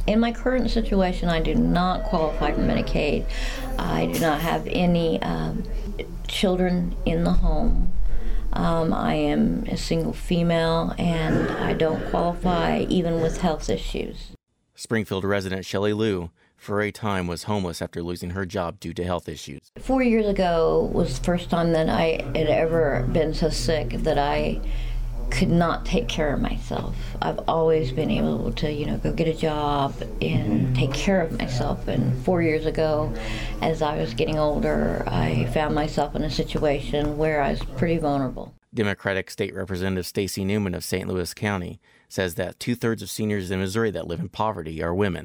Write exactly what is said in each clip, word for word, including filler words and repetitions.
In my current situation, I do not qualify for Medicaid. I do not have any um, children in the home. Um, I am a single female, and I don't qualify even with health issues. Springfield resident Shelley Liu, for a time, was homeless after losing her job due to health issues. Four years ago was the first time that I had ever been so sick that I could not take care of myself. I've always been able to, you know, go get a job and take care of myself. And four years ago, as I was getting older, I found myself in a situation where I was pretty vulnerable. Democratic State Representative Stacey Newman of Saint Louis County says that two-thirds of seniors in Missouri that live in poverty are women.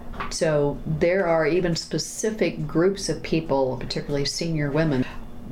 So there are even specific groups of people, particularly senior women,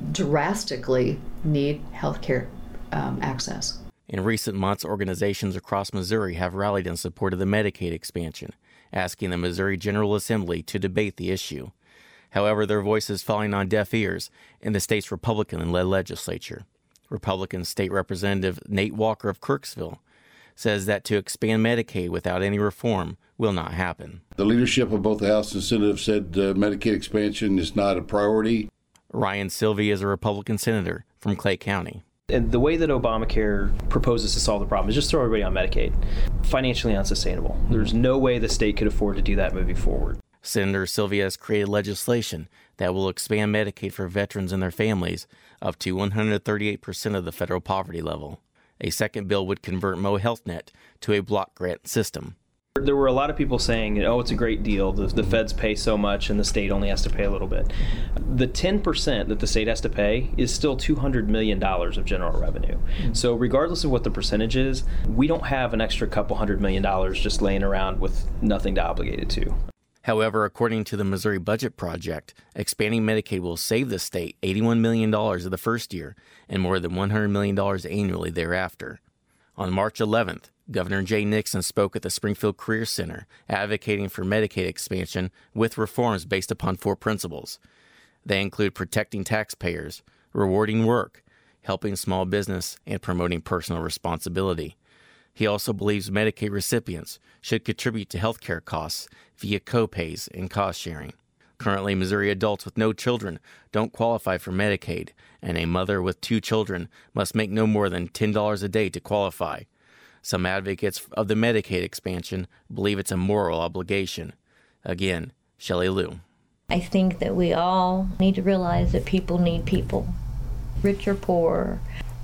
drastically need health care um, access. In recent months, organizations across Missouri have rallied in support of the Medicaid expansion, asking the Missouri General Assembly to debate the issue. However, their voices falling on deaf ears in the state's Republican-led legislature. Republican State Representative Nate Walker of Kirksville says that to expand Medicaid without any reform will not happen. The leadership of both the House and Senate have said uh, Medicaid expansion is not a priority. Ryan Sylvie is a Republican senator from Clay County. And the way that Obamacare proposes to solve the problem is just throw everybody on Medicaid. Financially unsustainable. There's no way the state could afford to do that moving forward. Senator Sylvia has created legislation that will expand Medicaid for veterans and their families up to one hundred thirty-eight percent of the federal poverty level. A second bill would convert Mo Health Net to a block grant system. There were a lot of people saying, oh, it's a great deal. The, the feds pay so much and the state only has to pay a little bit. The ten percent that the state has to pay is still two hundred million dollars of general revenue. Mm-hmm. So regardless of what the percentage is, we don't have an extra couple hundred million dollars just laying around with nothing to obligate it to. However, according to the Missouri Budget Project, expanding Medicaid will save the state eighty-one million dollars in the first year and more than one hundred million dollars annually thereafter. On March eleventh, Governor Jay Nixon spoke at the Springfield Career Center, advocating for Medicaid expansion with reforms based upon four principles. They include protecting taxpayers, rewarding work, helping small business, and promoting personal responsibility. He also believes Medicaid recipients should contribute to health care costs via co-pays and cost sharing. Currently, Missouri adults with no children don't qualify for Medicaid, and a mother with two children must make no more than ten dollars a day to qualify. Some advocates of the Medicaid expansion believe it's a moral obligation. Again, Shelley Liu. I think that we all need to realize that people need people, rich or poor,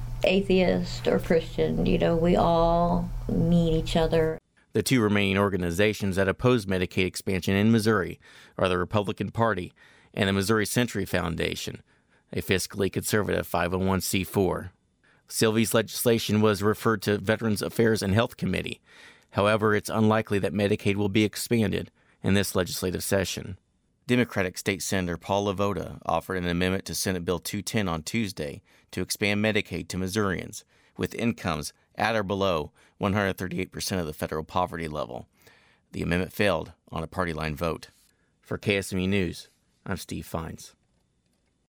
atheist or Christian. You know, we all need each other. The two remaining organizations that oppose Medicaid expansion in Missouri are the Republican Party and the Missouri Century Foundation, a fiscally conservative five oh one c four. Sylvie's legislation was referred to Veterans Affairs and Health Committee. However, it's unlikely that Medicaid will be expanded in this legislative session. Democratic State Senator Paul LaVota offered an amendment to Senate Bill two ten on Tuesday to expand Medicaid to Missourians with incomes at or below one hundred thirty-eight percent of the federal poverty level. The amendment failed on a party line vote. For K S M U News, I'm Steve Fines.